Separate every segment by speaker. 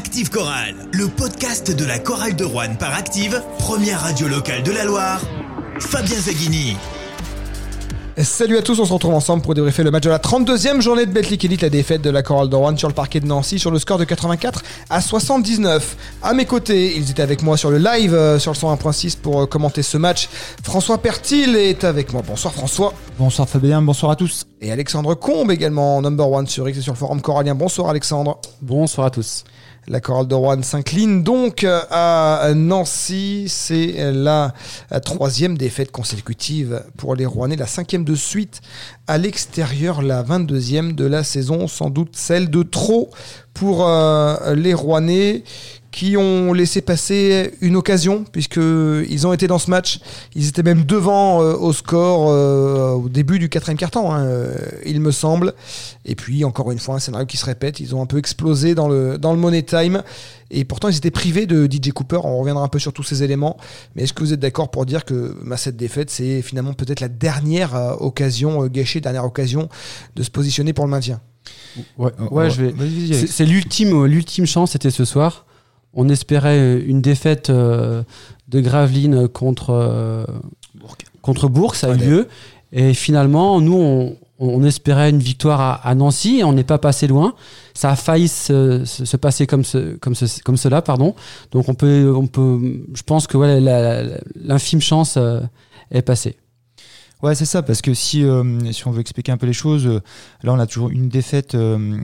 Speaker 1: Active Chorale, le podcast de la chorale de Roanne par Active, première radio locale de la Loire. Fabien Zaghini.
Speaker 2: Salut à tous, on se retrouve ensemble pour débriefer le match de la 32e journée de Betclic Elite, la défaite de la chorale de Roanne sur le parquet de Nancy sur le score de 84-79. À mes côtés, ils étaient avec moi sur le live sur le 101.6 pour commenter ce match. François Pertil est avec moi. Bonsoir François.
Speaker 3: Bonsoir Fabien, bonsoir à tous.
Speaker 2: Et Alexandre Combe également, number one sur X et sur le forum corallien. Bonsoir Alexandre.
Speaker 3: Bonsoir à tous.
Speaker 2: La chorale de Roanne s'incline donc à Nancy. C'est la troisième défaite consécutive pour les Rouennais, la cinquième de suite à l'extérieur, la 22e de la saison, sans doute celle de trop pour les Rouennais qui ont laissé passer une occasion puisqu'ils ont été dans ce match. Ils étaient même devant au score au début du quatrième quart-temps, il me semble. Et puis, encore une fois, un scénario qui se répète. Ils ont un peu explosé dans le Money Time. Et pourtant, ils étaient privés de DJ Cooper. On reviendra un peu sur tous ces éléments. Mais est-ce que vous êtes d'accord pour dire que cette défaite, c'est finalement peut-être la dernière occasion gâchée, dernière occasion de se positionner pour le maintien?
Speaker 3: Ouais. C'est l'ultime chance, c'était ce soir. On espérait une défaite de Gravelines contre Bourg, ça a eu lieu. Et finalement, nous, on espérait une victoire à Nancy et on n'est pas passé loin. Ça a failli se passer comme cela, pardon. Donc je pense que l'infime chance est passée.
Speaker 4: Ouais, c'est ça, parce que si on veut expliquer un peu les choses, là on a toujours une défaite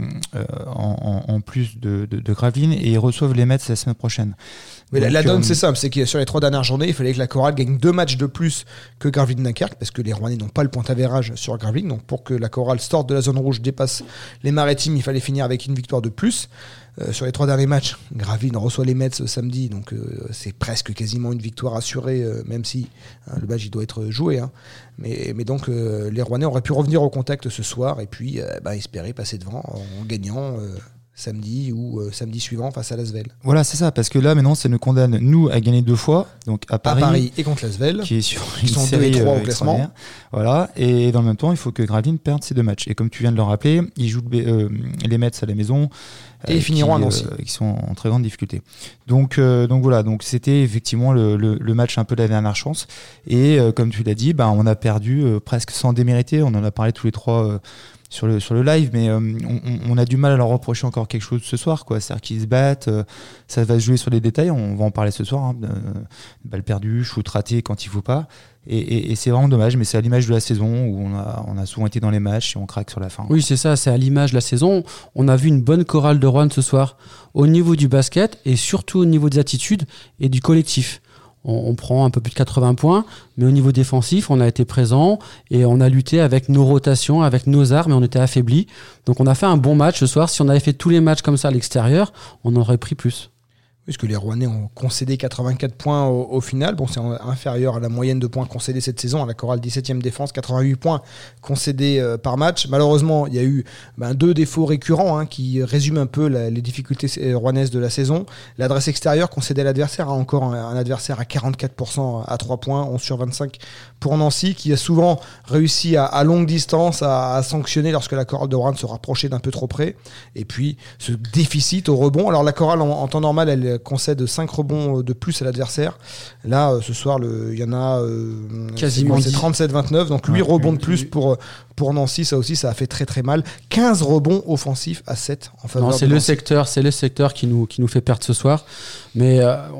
Speaker 4: en plus de Gravelines et ils reçoivent les Mets la semaine prochaine.
Speaker 2: Mais la donne c'est simple, c'est que sur les 3 dernières journées, il fallait que la chorale gagne 2 matchs de plus que Gravelines-Dunkerque, parce que les Rouennais n'ont pas le point d'avérage sur Gravelines, donc pour que la chorale sorte de la zone rouge, dépasse les Maritimes, il fallait finir avec une victoire de plus. Sur les 3 derniers matchs, Gravelines reçoit les Mets samedi, donc c'est presque quasiment une victoire assurée, même si le match il doit être joué. Mais donc les Rouennais auraient pu revenir au contact ce soir et puis espérer passer devant en gagnant samedi ou samedi suivant face à l'Asvel.
Speaker 4: Voilà, c'est ça, parce que là maintenant ça nous condamne nous à gagner 2 fois, donc à Paris
Speaker 2: et contre l'Asvel,
Speaker 4: qui est sur
Speaker 2: qui sont 2 et 3 au classement.
Speaker 4: Voilà, et dans le même temps il faut que Gravelines perde ces 2 matchs. Et comme tu viens de le rappeler, ils jouent les Mets à la maison.
Speaker 2: Et ils finiront à Nancy.
Speaker 4: Qui sont en très grande difficulté. Donc voilà, donc c'était effectivement le match un peu de la dernière chance. Et comme tu l'as dit, on a perdu presque sans démériter. On en a parlé tous les 3 sur le live, mais on a du mal à leur reprocher encore quelque chose ce soir, quoi. C'est-à-dire qu'ils se battent, ça va se jouer sur les détails, on va en parler ce soir. Balle perdue, shoot raté quand il faut pas. Et c'est vraiment dommage, mais c'est à l'image de la saison où on a souvent été dans les matchs et on craque sur la fin.
Speaker 3: Oui, c'est ça, c'est à l'image de la saison. On a vu une bonne chorale de Roanne ce soir, au niveau du basket et surtout au niveau des attitudes et du collectif. On prend un peu plus de 80 points, mais au niveau défensif, on a été présent et on a lutté avec nos rotations, avec nos armes, et on était affaiblis. Donc on a fait un bon match ce soir. Si on avait fait tous les matchs comme ça à l'extérieur, on aurait pris plus.
Speaker 2: Puisque les Rouennais ont concédé 84 points au final. Bon, c'est inférieur à la moyenne de points concédés cette saison. À la chorale 17e défense, 88 points concédés par match. Malheureusement, il y a eu 2 défauts récurrents qui résument un peu les difficultés rouennaises de la saison. L'adresse extérieure concédée à l'adversaire, encore un adversaire à 44% à 3 points, 11 sur 25 pour Nancy, qui a souvent réussi à longue distance à sanctionner lorsque la chorale de Roanne se rapprochait d'un peu trop près. Et puis, ce déficit au rebond. Alors la chorale, en temps normal, elle concède 5 rebonds de plus à l'adversaire. Là, ce soir, il y en a
Speaker 3: quasiment
Speaker 2: 37-29, donc 8 rebonds de plus pour Nancy. Ça aussi, ça a fait très très mal. 15 rebonds offensifs à 7 en faveur de Nancy.
Speaker 3: C'est le secteur qui nous fait perdre ce soir. Mais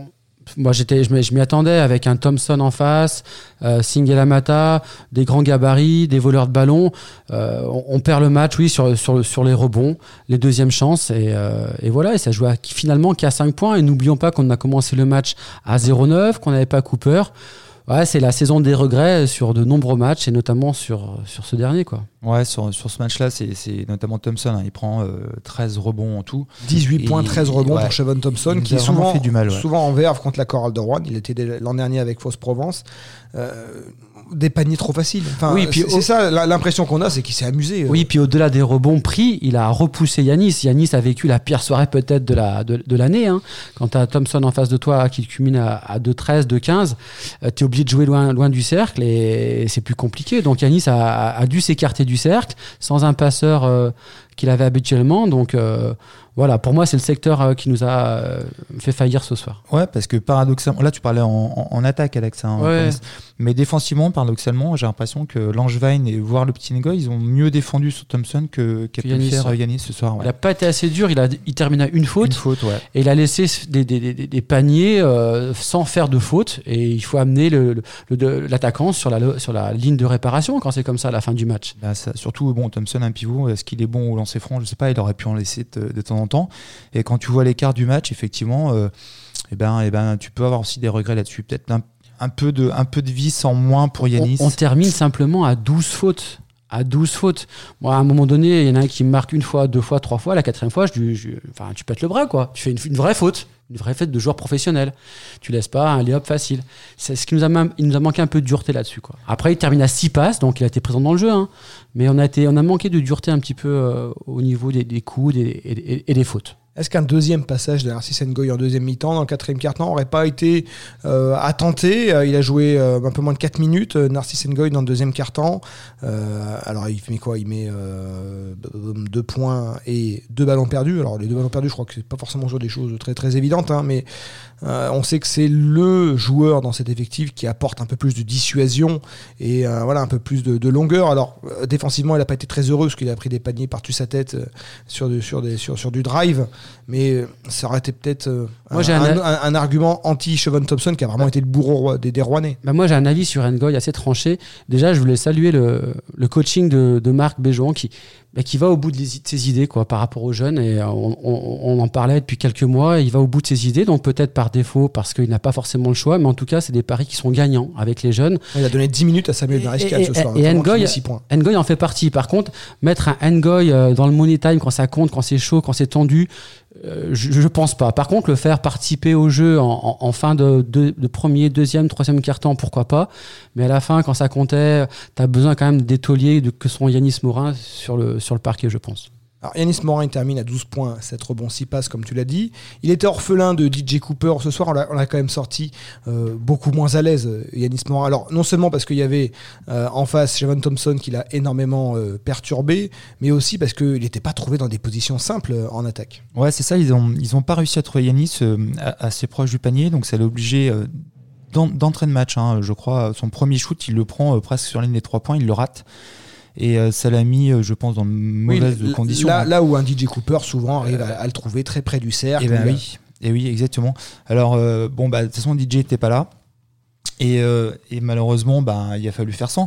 Speaker 3: moi, je m'y attendais avec un Thompson en face, Singelamata, des grands gabarits, des voleurs de ballon. On perd le match, oui, sur les rebonds, les deuxièmes chances. Et voilà, et ça joue finalement qu'à 5 points. Et n'oublions pas qu'on a commencé le match à 0-9, qu'on n'avait pas Cooper. Ouais, c'est la saison des regrets sur de nombreux matchs et notamment sur ce dernier, quoi.
Speaker 4: Ouais, sur ce match-là, c'est notamment Thompson. Il prend 13 rebonds en tout.
Speaker 2: 18 points, 13 rebonds pour Chevon Thompson, qui souvent fait du mal, souvent en verve contre la chorale de Roanne. Il était l'an dernier avec Fos-Provence. Des paniers trop faciles. Enfin, oui, puis c'est ça l'impression qu'on a, c'est qu'il s'est amusé.
Speaker 3: Oui, puis au-delà des rebonds pris, il a repoussé Yanis. Yanis a vécu la pire soirée peut-être de l'année. Quand tu as Thompson en face de toi qui culmine à 2-13, 2-15, tu es obligé de jouer loin du cercle et c'est plus compliqué. Donc Yanis a dû s'écarter du cercle sans un passeur qu'il avait habituellement. Donc voilà, pour moi, c'est le secteur qui nous a fait faillir ce soir.
Speaker 4: Ouais, parce que paradoxalement, là tu parlais en attaque, Alex, hein,
Speaker 3: Ouais.
Speaker 4: mais défensivement, paradoxalement, j'ai l'impression que Langevin et voire le petit Ngoy, ils ont mieux défendu sur Thompson qu'a pu le faire Yanis ce soir. Ouais.
Speaker 3: Il n'a pas été assez dur, il termine à une faute.
Speaker 4: Une faute, ouais.
Speaker 3: Et il a laissé des paniers sans faire de faute. Et il faut amener l'attaquant sur la ligne de réparation quand c'est comme ça à la fin du match.
Speaker 4: Bah, ça, surtout, bon, Thompson, un pivot, est-ce qu'il est bon au lancer franc? Je sais pas, il aurait pu en laisser de temps en temps. Et quand tu vois l'écart du match, effectivement, tu peux avoir aussi des regrets là-dessus. Peut-être un peu de vis en moins pour Yanis.
Speaker 3: On termine simplement à 12 fautes. À 12 fautes. Moi, à un moment donné, il y en a un qui me marque une fois, 2 fois, 3 fois. La 4e fois, tu pètes le bras, quoi. Tu fais une vraie faute. Une vraie faute de joueur professionnel. Tu laisses pas un lay-up facile. C'est ce qui il nous a manqué un peu de dureté là-dessus, quoi. Après, il termine à 6 passes, donc il a été présent dans le jeu, hein. Mais on a manqué de dureté un petit peu au niveau des coups et des fautes.
Speaker 2: Est-ce qu'un deuxième passage de Narcisse Ngoy en deuxième mi-temps, dans le 4e quart-temps, n'aurait pas été à tenter? Il a joué un peu moins de 4 minutes, Narcisse Ngoy, dans le deuxième quart-temps. Alors, il met quoi? Il met 2 points et 2 ballons perdus. Alors, les 2 ballons perdus, je crois que c'est pas forcément des choses très, très évidentes, hein, mais on sait que c'est le joueur dans cet effectif qui apporte un peu plus de dissuasion et un peu plus de longueur. Alors, défensivement, il n'a pas été très heureux parce qu'il a pris des paniers par-dessus sa tête sur du drive. Mais ça aurait été peut-être un argument anti-Chevon Thompson qui a vraiment été le bourreau des Rouennais.
Speaker 3: Bah moi, j'ai un avis sur Ngoy assez tranché. Déjà, je voulais saluer le coaching de Marc Béjoan qui va au bout de ses idées, quoi, par rapport aux jeunes. Et on en parlait depuis quelques mois. Il va au bout de ses idées, donc peut-être par défaut parce qu'il n'a pas forcément le choix. Mais en tout cas, c'est des paris qui sont gagnants avec les jeunes.
Speaker 2: Il a donné 10 minutes à Samuel Mariscal ce soir.
Speaker 3: Et Ngoy en fait partie. Par contre, mettre un Ngoy dans le money time quand ça compte, quand c'est chaud, quand c'est tendu, je pense pas. Par contre, le faire participer au jeu en fin de premier, deuxième, troisième quart-temps, pourquoi pas. Mais à la fin, quand ça comptait, t'as besoin quand même des tauliers que sont Yanis Morin sur le parquet, je pense.
Speaker 2: Alors Yanis Morin, il termine à 12 points, 7 rebonds, 6 passes, comme tu l'as dit. Il était orphelin de DJ Cooper ce soir, on l'a quand même sorti beaucoup moins à l'aise, Yanis Morin. Alors non seulement parce qu'il y avait en face Chevon Thompson qui l'a énormément perturbé, mais aussi parce qu'il n'était pas trouvé dans des positions simples en attaque.
Speaker 4: Ouais, c'est ça, ils ont pas réussi à trouver Yanis assez proche du panier, donc ça l'a obligé d'entrée de match, hein, je crois. Son premier shoot, il le prend presque sur la ligne des 3 points, il le rate. Et ça l'a mis, je pense, dans de mauvaises conditions.
Speaker 2: Là où un DJ Cooper souvent arrive à le trouver très près du cercle.
Speaker 4: Et oui, exactement. Alors, de toute façon, DJ n'était pas là. Et malheureusement, il a fallu faire sans.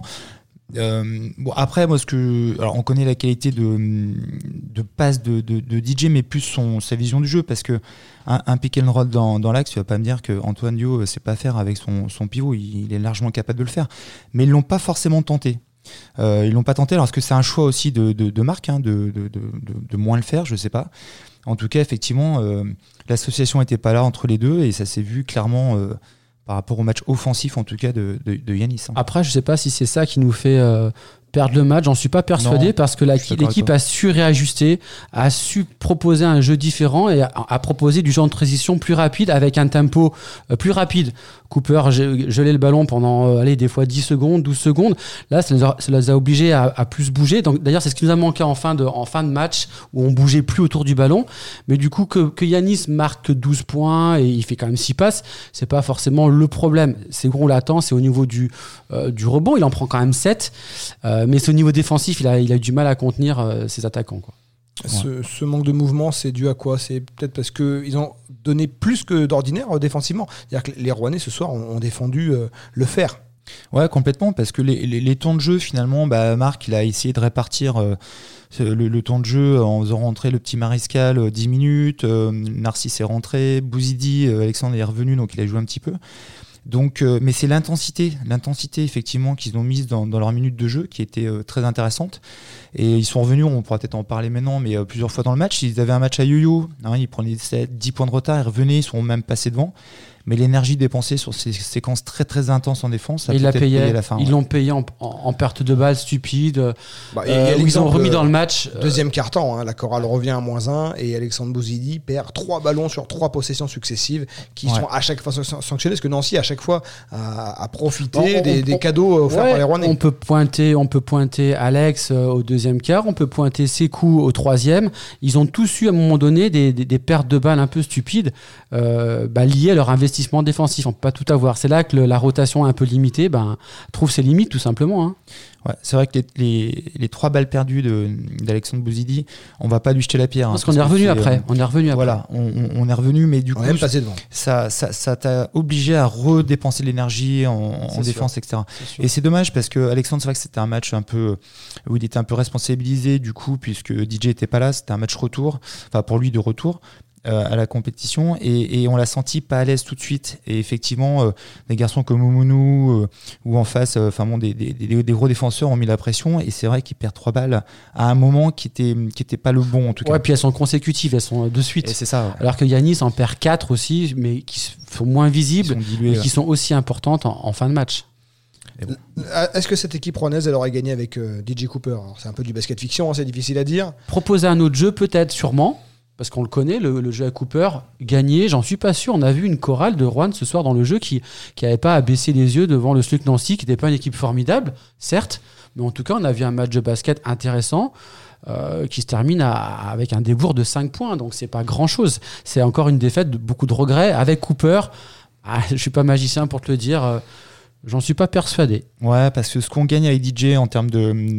Speaker 4: Après, moi, alors, on connaît la qualité de passe de DJ, mais plus sa vision du jeu. Parce que un pick and roll dans l'axe, tu vas pas me dire qu'Antoine Dio sait pas faire avec son pivot. Il est largement capable de le faire. Mais ils l'ont pas forcément tenté. Ils l'ont pas tenté. Alors est-ce que c'est un choix aussi de Marc, hein, de moins le faire, je sais pas. En tout cas, effectivement, l'association n'était pas là entre les deux et ça s'est vu clairement par rapport au match offensif, en tout cas de Yanis. Hein.
Speaker 3: Après, je sais pas si c'est ça qui nous fait perdre le match. J'en suis pas persuadé parce que l'équipe a su réajuster, a su proposer un jeu différent et a proposé du genre de transition plus rapide avec un tempo plus rapide. Cooper gelait le ballon pendant des fois 10 secondes, 12 secondes. Là, ça les a obligés à plus bouger. Donc, d'ailleurs, c'est ce qui nous a manqué en fin de match où on bougeait plus autour du ballon. Mais du coup, que Yanis marque 12 points et il fait quand même 6 passes, c'est pas forcément le problème. C'est où on l'attend, c'est au niveau du rebond. Il en prend quand même 7. Mais c'est au niveau défensif, il a eu du mal à contenir ses attaquants, quoi.
Speaker 2: Ce manque de mouvement, c'est dû à quoi? C'est peut-être parce qu'ils ont donné plus que d'ordinaire défensivement. C'est-à-dire que les Rouennais, ce soir, ont défendu le fer.
Speaker 4: Ouais, complètement, parce que les temps de jeu, finalement, Marc, il a essayé de répartir le temps de jeu en faisant rentrer le petit Mariscal 10 minutes, Narcisse est rentré, Bouzidi, Alexandre est revenu, donc il a joué un petit peu. Donc, mais c'est l'intensité effectivement qu'ils ont mise dans leur minute de jeu qui était très intéressante. Et ils sont revenus, on pourra peut-être en parler maintenant, mais plusieurs fois dans le match, ils avaient un match à yo-yo, hein, ils prenaient 10 points de retard, ils revenaient, ils sont même passés devant. mais l'énergie dépensée sur ces séquences très très intenses en défense, ça a
Speaker 3: il l'a
Speaker 4: peut-être
Speaker 3: payé
Speaker 4: payé à la fin.
Speaker 3: Ils l'ont payé en perte de balles stupide.
Speaker 2: Bah, et
Speaker 3: Où ils ont remis dans le match.
Speaker 2: Deuxième quart-temps, la chorale revient à -1 et Alexandre Bouzidi perd 3 ballons sur 3 possessions successives qui sont à chaque fois sanctionnés parce que Nancy à chaque fois a profité des cadeaux offerts par les Rouennais.
Speaker 3: On peut pointer Alex au deuxième quart, on peut pointer Sekou au troisième. Ils ont tous eu à un moment donné des pertes de balles un peu stupides liées à leur investissement défensif. On peut pas tout avoir. C'est là que la rotation un peu limitée trouve ses limites tout simplement. Hein.
Speaker 4: Ouais, c'est vrai que les 3 balles perdues d'Alexandre Bouzidi, on va pas lui jeter la pierre.
Speaker 3: Parce qu'on est revenu après.
Speaker 4: Voilà, on est revenu, mais du coup,
Speaker 2: même passé devant.
Speaker 4: Ça t'a obligé à redépenser de l'énergie en défense, etc. Et c'est dommage parce que Alexandre, c'est vrai que c'était un match un peu où il était un peu responsabilisé du coup, puisque DJ était pas là, c'était un match retour, enfin pour lui de retour. À la compétition et on l'a senti pas à l'aise tout de suite et effectivement des garçons comme Oumonou ou en face des gros défenseurs ont mis la pression et c'est vrai qu'ils perdent 3 balles à un moment qui était pas le bon en tout cas.
Speaker 3: Ouais, puis elles sont consécutives, elles sont de suite.
Speaker 4: Et c'est ça. Ouais.
Speaker 3: Alors que Yanis en perd 4 aussi mais qui sont moins visibles et qui sont aussi importantes en fin de match.
Speaker 2: Bon. Est-ce que cette équipe rouennaise elle aurait gagné avec DJ Cooper? Alors, c'est un peu du basket fiction, c'est difficile à dire.
Speaker 3: Proposer un autre jeu peut-être, sûrement. Parce qu'on le connaît, le jeu à Cooper, gagné, j'en suis pas sûr. On a vu une chorale de Rouen ce soir dans le jeu qui n'avait pas à baisser les yeux devant le SLUC Nancy, qui n'était pas une équipe formidable, certes, mais en tout cas, on a vu un match de basket intéressant qui se termine avec un débours de 5 points, donc c'est pas grand-chose. C'est encore une défaite, beaucoup de regrets. Avec Cooper, je suis pas magicien pour te le dire, j'en suis pas persuadé.
Speaker 4: Ouais, parce que ce qu'on gagne avec DJ en termes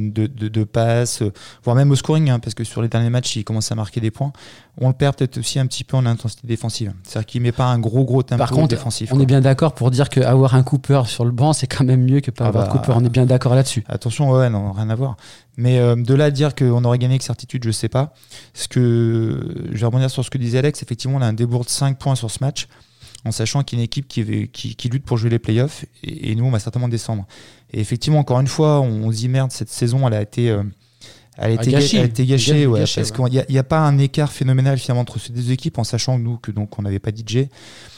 Speaker 4: de passes, voire même au scoring, parce que sur les derniers matchs, il commence à marquer des points, on le perd peut-être aussi un petit peu en intensité défensive. C'est-à-dire qu'il met pas un gros tempo
Speaker 3: Par contre,
Speaker 4: défensif.
Speaker 3: On est bien d'accord pour dire qu'avoir un Cooper sur le banc, c'est quand même mieux que pas avoir Cooper. On est bien d'accord là-dessus.
Speaker 4: Attention, non, rien à voir. Mais de là à dire qu'on aurait gagné avec certitude, je sais pas. Je vais rebondir sur ce que disait Alex. Effectivement, on a un débours de 5 points sur ce match, en sachant qu'il y a une équipe qui lutte pour jouer les playoffs, et nous, on va certainement descendre. Et effectivement, encore une fois, on se dit merde, cette saison, elle a été gâchée, parce qu'il n'y a pas un écart phénoménal finalement entre ces deux équipes, en sachant qu'on n'avait pas DJ.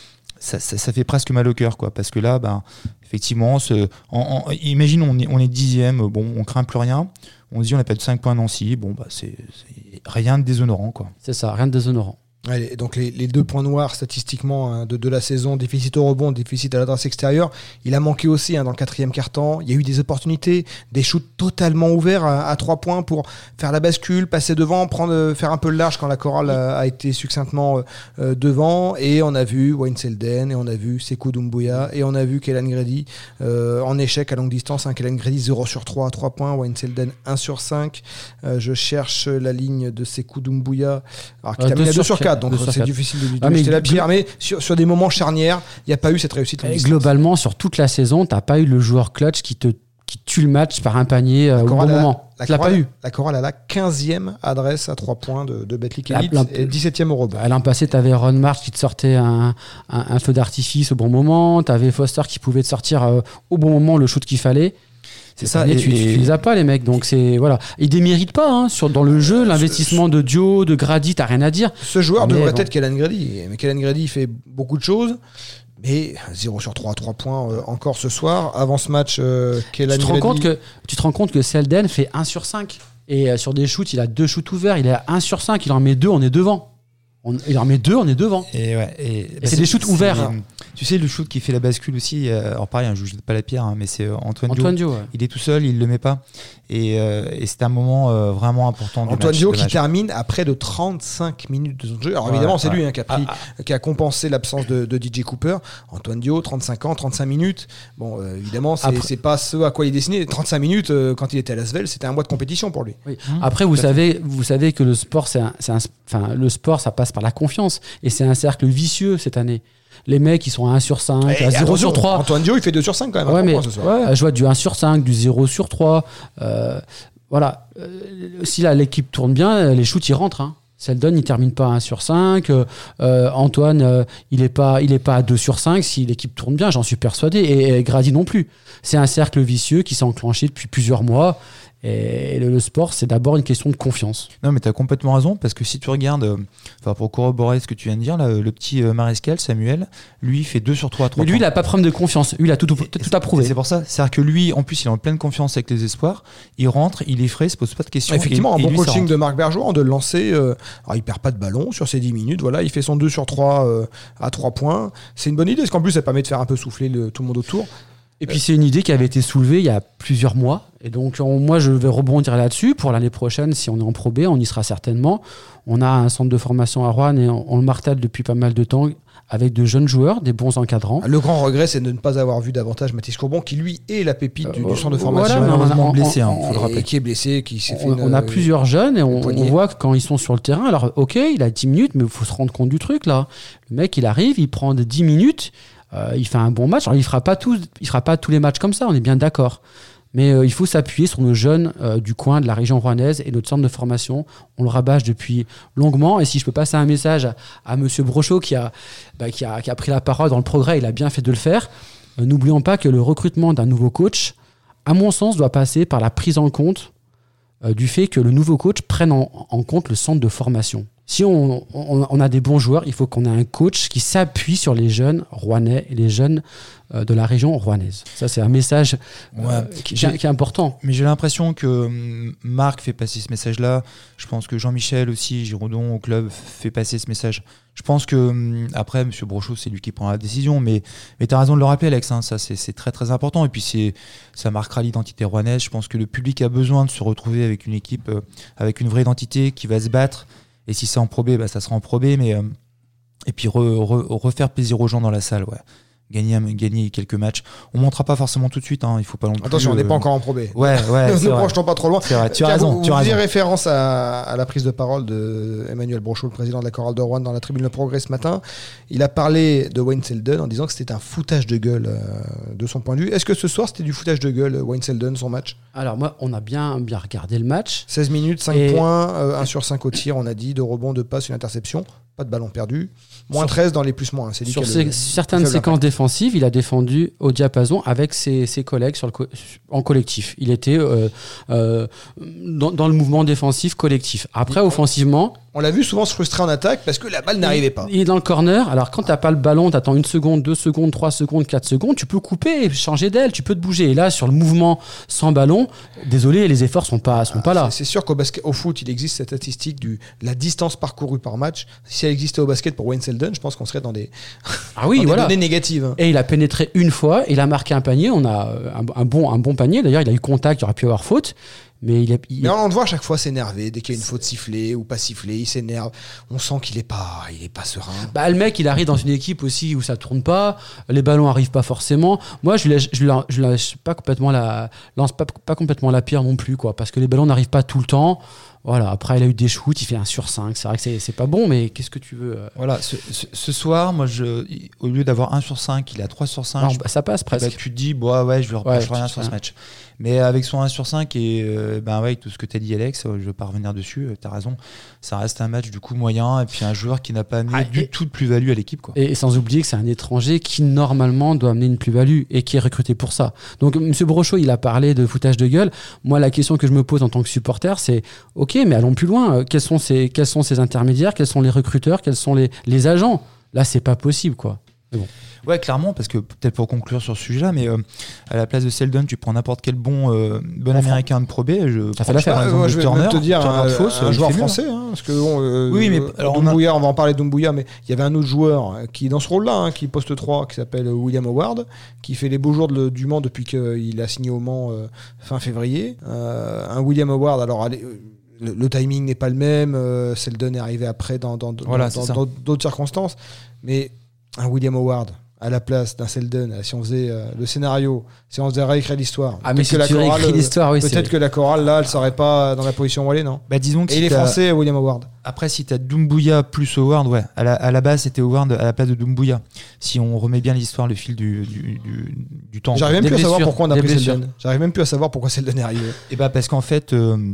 Speaker 4: Ça fait presque mal au cœur, quoi, parce que là, effectivement, imagine, on est 10e, on craint plus rien. On se dit, on a perdu 5 points à Nancy, c'est rien de déshonorant, quoi.
Speaker 3: C'est ça, rien de déshonorant.
Speaker 2: Ouais, donc les 2 points noirs statistiquement de la saison, déficit au rebond, déficit à l'adresse extérieure, il a manqué aussi dans le 4e quart-temps. Il y a eu des opportunités, des shoots totalement ouverts à 3 points pour faire la bascule, passer devant, faire un peu le large quand la chorale a été succinctement devant. Et on a vu Wayne Selden, et on a vu Sekou Doumbouya, et on a vu Kellan Grady en échec à longue distance. Kellan Grady 0 sur 3 à 3 points, Wayne Selden 1 sur 5. Je cherche la ligne de Sekou Doumbouya, alors qu'il a mis à 2 sur 4. Donc c'est difficile de lui jeter la pierre, mais sur des moments charnières, il n'y a pas eu cette réussite.
Speaker 3: Globalement, sur toute la saison, tu n'as pas eu le joueur clutch qui tue le match par un panier au bon moment. Tu l'as pas eu.
Speaker 2: La chorale a la 15e adresse à 3 points de Betclic Elite et 17e au rebond.
Speaker 3: L'an passé, tu avais Ron Marsh qui te sortait un feu d'artifice au bon moment, tu avais Foster qui pouvait te sortir au bon moment le shoot qu'il fallait. C'est ça, tu les as pas, les mecs. Donc voilà. Ils déméritent pas dans le jeu, l'investissement de Dio, de Grady, t'as rien à dire.
Speaker 2: Ce joueur devrait être Kellan Grady. Mais Kellan Grady fait beaucoup de choses. Mais 0 sur 3 à 3 points encore ce soir. Avant ce match, Kellan Grady.
Speaker 3: Tu te rends compte que Selden fait 1 sur 5. Et sur des shoots, il a 2 shoots ouverts. Il est à 1 sur 5. Il en met 2, on est devant. Il en met 2, on est devant.
Speaker 4: Et
Speaker 3: c'est des shoots ouverts.
Speaker 4: Tu sais, le shoot qui fait la bascule aussi, alors pareil, je ne jette pas la pierre, mais c'est Antoine Dio.
Speaker 3: Ouais.
Speaker 4: Il est tout seul, il ne le met pas. Et c'est un moment vraiment important.
Speaker 2: Antoine Dio qui termine à près de 35 minutes de son jeu. Alors évidemment, c'est lui qui a compensé l'absence de DJ Cooper. Antoine Dio, 35 ans, 35 minutes. Bon, évidemment, c'est pas ce à quoi il est destiné. 35 minutes, quand il était à Lasvel, c'était un mois de compétition pour lui.
Speaker 3: Oui. Après, vous savez que le sport, le sport, ça passe par la confiance. Et c'est un cercle vicieux cette année. Les mecs, ils sont à 1 sur 5, à 0 sur 3.
Speaker 2: Antoine Dio, il fait 2 sur 5 quand même.
Speaker 3: Ouais, mais je vois du 1 sur 5, du 0 sur 3. Voilà. Si là, l'équipe tourne bien, les shoots, ils rentrent. Selden, il termine pas à 1 sur 5. Antoine, il est pas à 2 sur 5. Si l'équipe tourne bien, j'en suis persuadé. Et Grady non plus. C'est un cercle vicieux qui s'est enclenché depuis plusieurs mois. Et le sport, c'est d'abord une question de confiance.
Speaker 4: Non, mais tu as complètement raison, parce que si tu regardes, pour corroborer ce que tu viens de dire, là, le petit Marescal, Samuel, lui, il fait 2 sur 3 à 3
Speaker 3: Mais lui, il n'a pas de problème de confiance. Lui, il a tout approuvé.
Speaker 4: C'est pour ça. C'est-à-dire que lui, en plus, il est en pleine confiance avec les espoirs. Il rentre, il est frais, il se pose pas de questions.
Speaker 2: Effectivement, un bon
Speaker 4: lui,
Speaker 2: coaching de Marc Bergeron, de le lancer. Alors, il perd pas de ballon sur ces 10 minutes. Voilà, il fait son 2 sur 3 à 3 points. C'est une bonne idée, parce qu'en plus, ça permet de faire un peu souffler tout le monde autour.
Speaker 3: Et puis c'est une idée qui avait été soulevée il y a plusieurs mois. Et donc moi je vais rebondir là-dessus. Pour l'année prochaine, si on est en Pro B, on y sera certainement. On a un centre de formation à Roanne et on le martèle depuis pas mal de temps avec de jeunes joueurs, des bons encadrants.
Speaker 2: Le grand regret, c'est de ne pas avoir vu davantage Mathis Courbon, qui lui est la pépite du centre de formation.
Speaker 3: Voilà,
Speaker 4: malheureusement blessé, faut le rappeler.
Speaker 2: Et qui est blessé, qui s'est fait
Speaker 3: on a plusieurs jeunes et on voit que quand ils sont sur le terrain, alors ok, il a 10 minutes, mais il faut se rendre compte du truc là. Le mec, il arrive, il prend 10 minutes. Il fait un bon match. Alors, il fera pas tous les matchs comme ça, on est bien d'accord. Mais il faut s'appuyer sur nos jeunes du coin, de la région rouennaise et notre centre de formation. On le rabâche depuis longuement. Et si je peux passer un message à Monsieur Brochot qui a pris la parole dans le progrès, il a bien fait de le faire. N'oublions pas que le recrutement d'un nouveau coach, à mon sens, doit passer par la prise en compte du fait que le nouveau coach prenne en compte le centre de formation. Si on a des bons joueurs, il faut qu'on ait un coach qui s'appuie sur les jeunes rouennais et les jeunes de la région rouennaise. Ça, c'est un message qui est important.
Speaker 4: Mais j'ai l'impression que Marc fait passer ce message-là. Je pense que Jean-Michel aussi, Giraudon au club, fait passer ce message. Je pense que, après, M. Brochot, c'est lui qui prend la décision. Mais tu as raison de le rappeler, Alex. Hein, ça, c'est très, très important. Et puis, ça marquera l'identité rouennaise. Je pense que le public a besoin de se retrouver avec une équipe, avec une vraie identité qui va se battre. Et si c'est en Pro B, ça sera en Pro B, mais et puis refaire plaisir aux gens dans la salle, ouais. Gagner quelques matchs. On ne montera pas forcément tout de suite, hein. Il faut pas non plus.
Speaker 2: Attention, on n'est pas encore en Pro B.
Speaker 4: Ouais.
Speaker 2: Ne nous projetons pas trop loin.
Speaker 4: C'est vrai, tu as raison.
Speaker 2: Vous faisiez référence à la prise de parole de Emmanuel Brochot, le président de la Chorale de Roanne, dans la tribune Le Progrès ce matin. Il a parlé de Wayne Selden en disant que c'était un foutage de gueule de son point de vue. Est-ce que ce soir c'était du foutage de gueule, Wayne Selden, son match ?
Speaker 3: Alors moi, on a bien regardé le match.
Speaker 2: 16 minutes, 5 points, 1 sur 5 au tir, on a dit, 2 rebonds, 2 passes, une interception. Pas de ballon perdu. Moins 13 dans les plus-moins. C'est
Speaker 3: sur certaines séquences défensives, il a défendu au diapason avec ses collègues en collectif. Il était dans le mouvement défensif collectif. Après, offensivement...
Speaker 2: On l'a vu souvent se frustrer en attaque parce que la balle n'arrivait pas.
Speaker 3: Il est dans le corner. Alors, quand tu n'as pas le ballon, tu attends 1 seconde, 2 secondes, 3 secondes, 4 secondes. Tu peux couper, changer d'aile, tu peux te bouger. Et là, sur le mouvement sans ballon, désolé, les efforts sont pas là.
Speaker 2: C'est sûr qu'au foot, il existe cette statistique de la distance parcourue par match. Si elle existait au basket pour Wayne Selden, je pense qu'on serait dans des, données négatives.
Speaker 3: Et il a pénétré une fois, il a marqué un panier. On a un bon panier. D'ailleurs, il a eu contact, il aurait pu avoir faute. Mais
Speaker 2: on le voit à chaque fois s'énerver dès qu'il y a une faute sifflée ou pas sifflée, il s'énerve. On sent qu'il est pas serein.
Speaker 3: Le mec, il arrive dans une équipe aussi où ça tourne pas, les ballons arrivent pas forcément. Moi, je lâche pas complètement lance pas complètement la pierre non plus, quoi, parce que les ballons n'arrivent pas tout le temps. Voilà, après il a eu des shoots, il fait 1 sur 5. C'est vrai que c'est pas bon, mais qu'est-ce que tu veux
Speaker 4: Voilà, ce soir, moi, au lieu d'avoir 1 sur 5, il a 3 sur 5.
Speaker 3: Non, ça passe presque.
Speaker 4: Tu te dis, je lui reproche rien sur ce match. Mais avec son 1 sur 5 et tout ce que tu as dit, Alex, je ne vais pas revenir dessus, tu as raison. Ça reste un match du coup moyen et puis un joueur qui n'a pas amené du tout de plus-value à l'équipe, quoi.
Speaker 3: Et sans oublier que c'est un étranger qui normalement doit amener une plus-value et qui est recruté pour ça. Donc M. Brochot, il a parlé de foutage de gueule. Moi, la question que je me pose en tant que supporter, c'est ok, mais allons plus loin. Quels sont ces intermédiaires? Quels sont les recruteurs? Quels sont les agents? Là, c'est pas possible, quoi. Mais bon.
Speaker 4: Ouais, clairement, parce que peut-être pour conclure sur ce sujet-là, mais à la place de Selden, tu prends n'importe quel bon américain de Pro B.
Speaker 2: Ça fait l'affaire. Je vais te dire un joueur français, parce que
Speaker 4: oui, mais
Speaker 2: alors Doumbouya, on va en parler de Doumbouya, mais il y avait un autre joueur qui est dans ce rôle-là, qui poste 3, qui s'appelle William Howard, qui fait les beaux jours du Mans depuis qu'il a signé au Mans fin février. Un William Howard, alors le timing n'est pas le même. Selden est arrivé après dans d'autres circonstances, mais un William Howard à la place d'un Selden, si on faisait le scénario, si on faisait réécrire l'histoire.
Speaker 3: Mais si tu réécris l'histoire, oui.
Speaker 2: Peut-être que la chorale, là, elle serait pas dans la position où elle est, non ?
Speaker 4: Disons que
Speaker 2: et il est français, William Howard.
Speaker 4: Après, si tu as Doumbouya plus Howard, ouais, à la base, c'était Howard à la place de Doumbouya. Si on remet bien l'histoire, le fil du temps.
Speaker 2: J'arrive même plus à savoir pourquoi on a pris Selden. J'arrive même plus à savoir pourquoi Selden est arrivé.
Speaker 4: Et parce qu'en fait,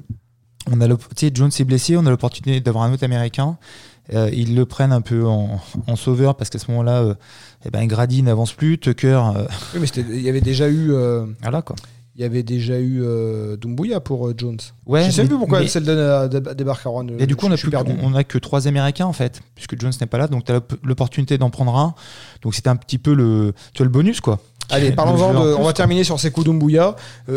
Speaker 4: Jones s'est blessé, on a l'opportunité d'avoir un autre Américain. Ils le prennent un peu en sauveur parce qu'à ce moment-là, Grady n'avance plus, Tucker.
Speaker 2: Oui, mais il y avait déjà eu.
Speaker 4: Voilà, quoi.
Speaker 2: il y avait déjà eu Doumbouya pour Jones.
Speaker 4: Ouais,
Speaker 2: je sais plus pourquoi celle débarque à Rouen.
Speaker 4: Et du coup, on n'a que 3 Américains en fait, puisque Jones n'est pas là, donc tu as l'opportunité d'en prendre un. Donc c'était un petit peu le bonus quoi.
Speaker 2: Allez, parlons-en. On va terminer sur Sékou Doumbouya.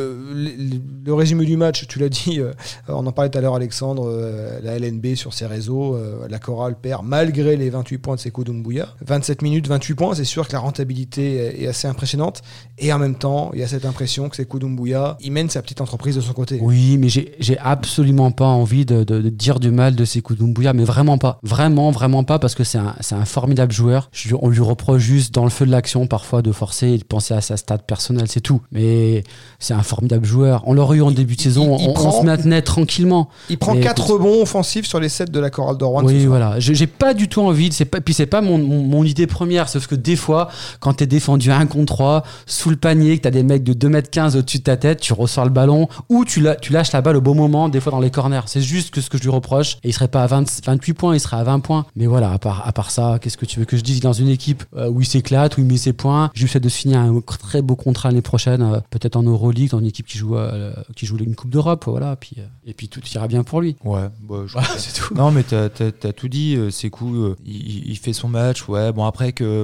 Speaker 2: Le résumé du match, tu l'as dit, on en parlait tout à l'heure, Alexandre, la LNB sur ses réseaux, la chorale perd malgré les 28 points de Sékou Doumbouya. 27 minutes, 28 points, c'est sûr que la rentabilité est assez impressionnante. Et en même temps, il y a cette impression que Sékou Doumbouya, il mène sa petite entreprise de son côté.
Speaker 3: Oui, mais j'ai absolument pas envie de dire du mal de Sékou Doumbouya, mais vraiment pas. Vraiment pas, parce que c'est un formidable joueur. On lui reproche juste dans le feu de l'action parfois de forcer et de penser à sa stat personnelle, c'est tout. Mais c'est un formidable joueur. On l'aurait eu en début de saison, on se maintenait tranquillement.
Speaker 2: Il prend 4 rebonds offensifs sur les 7 de la chorale de Rouen.
Speaker 3: Oui, voilà. J'ai pas du tout envie, puis c'est pas mon idée première, sauf que des fois, quand t'es défendu 1 contre 3, sous le panier, que t'as des mecs de 2m15 au-dessus de ta tête, tu ressors le ballon, ou tu lâches la balle au bon moment, des fois dans les corners. C'est juste que ce que je lui reproche. Et il serait pas à 28 points, il serait à 20 points. Mais voilà, à part ça, qu'est-ce que tu veux que je dise dans une équipe où il s'éclate, où il met ses points, je lui souhaite de se finir un très beau contrat l'année prochaine, peut-être en Euroleague, dans une équipe qui joue une Coupe d'Europe, voilà. Et puis tout ira bien pour lui.
Speaker 4: Ouais, c'est tout. Non, mais t'as tout dit. Sékou, il fait son match. Ouais, bon après que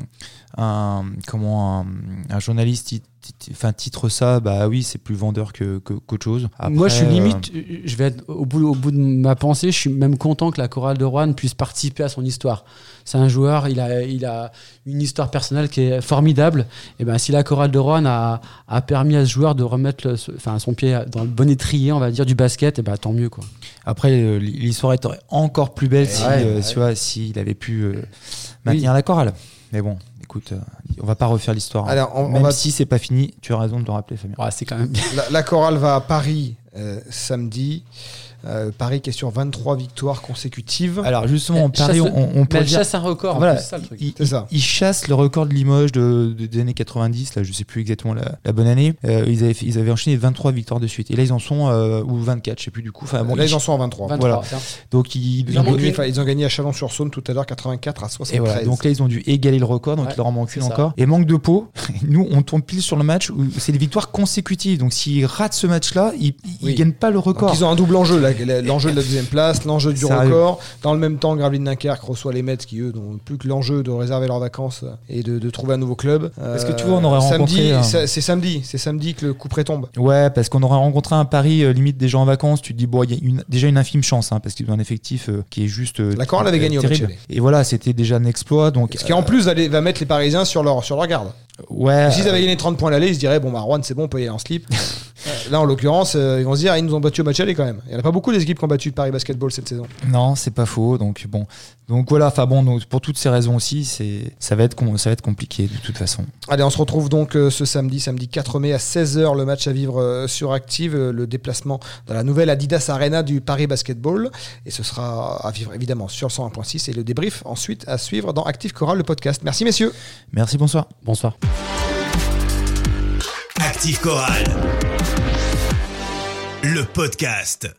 Speaker 4: un journaliste titre ça, bah oui, c'est plus vendeur qu'autre chose. Après,
Speaker 3: moi, je suis limite, je vais être au bout de ma pensée, je suis même content que la chorale de Rouen puisse participer à son histoire. C'est un joueur, il a une histoire personnelle qui est formidable. Et ben, si la chorale de Rouen a permis à ce joueur de remettre son pied dans le bon étrier, on va dire, du basket, et ben, tant mieux, quoi.
Speaker 4: Après, l'histoire est encore plus belle s'il avait pu maintenir la chorale. Mais bon, écoute, on va pas refaire l'histoire.
Speaker 2: Alors,
Speaker 4: même si c'est pas fini, tu as raison de le rappeler, Fabien.
Speaker 3: Ouais, c'est quand même bien.
Speaker 2: La chorale va à Paris samedi. Paris qui est sur 23 victoires consécutives.
Speaker 4: Alors justement, Paris, on peut
Speaker 3: dire...
Speaker 4: Elle
Speaker 3: chasse un record,
Speaker 4: voilà,
Speaker 3: en plus, c'est ça le truc.
Speaker 2: Il
Speaker 4: chasse le record de Limoges des années 90, là, je sais plus exactement la bonne année. Ils avaient enchaîné 23 victoires de suite. Et là, ils en sont, ou 24, je sais plus du coup.
Speaker 2: Bon, là, ils en sont à 23.
Speaker 4: Voilà. Donc, ils
Speaker 2: ont gagné à Chalon-sur-Saône tout à l'heure, 84 à 73.
Speaker 4: Voilà. Donc là, ils ont dû égaler le record, donc il leur en manque une encore. Et manque de peau, nous, on tombe pile sur le match où c'est des victoires consécutives. Donc s'ils ratent ce match-là, ils gagnent pas le record.
Speaker 2: Donc, ils ont un double enjeu, là. L'enjeu de la deuxième place, l'enjeu du record. Dans le même temps, Gravelines Dunkerque reçoit les Mets qui, eux, n'ont plus que l'enjeu de réserver leurs vacances et de trouver un nouveau club.
Speaker 4: Parce que tu vois, on aurait rencontré...
Speaker 2: C'est samedi que le coup près tombe.
Speaker 4: Ouais, parce qu'on aurait rencontré un Paris limite des gens en vacances. Tu te dis, bon, il y a déjà une infime chance, parce qu'ils ont un effectif qui est juste
Speaker 2: la chorale avait gagné
Speaker 4: terrible.
Speaker 2: Au match.
Speaker 4: Et voilà, c'était déjà un exploit. Donc,
Speaker 2: ce qui en plus va mettre les Parisiens sur leur garde.
Speaker 4: Ouais.
Speaker 2: S'ils avaient gagné 30 points à l'aller, ils se diraient, bon, bah, Rouen, c'est bon, on peut y aller en slip. Là, en l'occurrence, ils vont se dire, ils nous ont battu au match aller quand même. Il n'y en a pas beaucoup des équipes qui ont battu Paris Basketball cette saison.
Speaker 4: Non, c'est pas faux. Donc voilà, donc pour toutes ces raisons aussi, ça va être compliqué de toute façon.
Speaker 2: Allez, on se retrouve donc ce samedi 4 mai à 16h, le match à vivre sur Active, le déplacement dans la nouvelle Adidas Arena du Paris Basketball. Et ce sera à vivre évidemment sur le 101.6 et le débrief ensuite à suivre dans Active Chorale, le podcast. Merci messieurs.
Speaker 4: Merci, bonsoir.
Speaker 3: Bonsoir.
Speaker 1: Active Chorale, le podcast.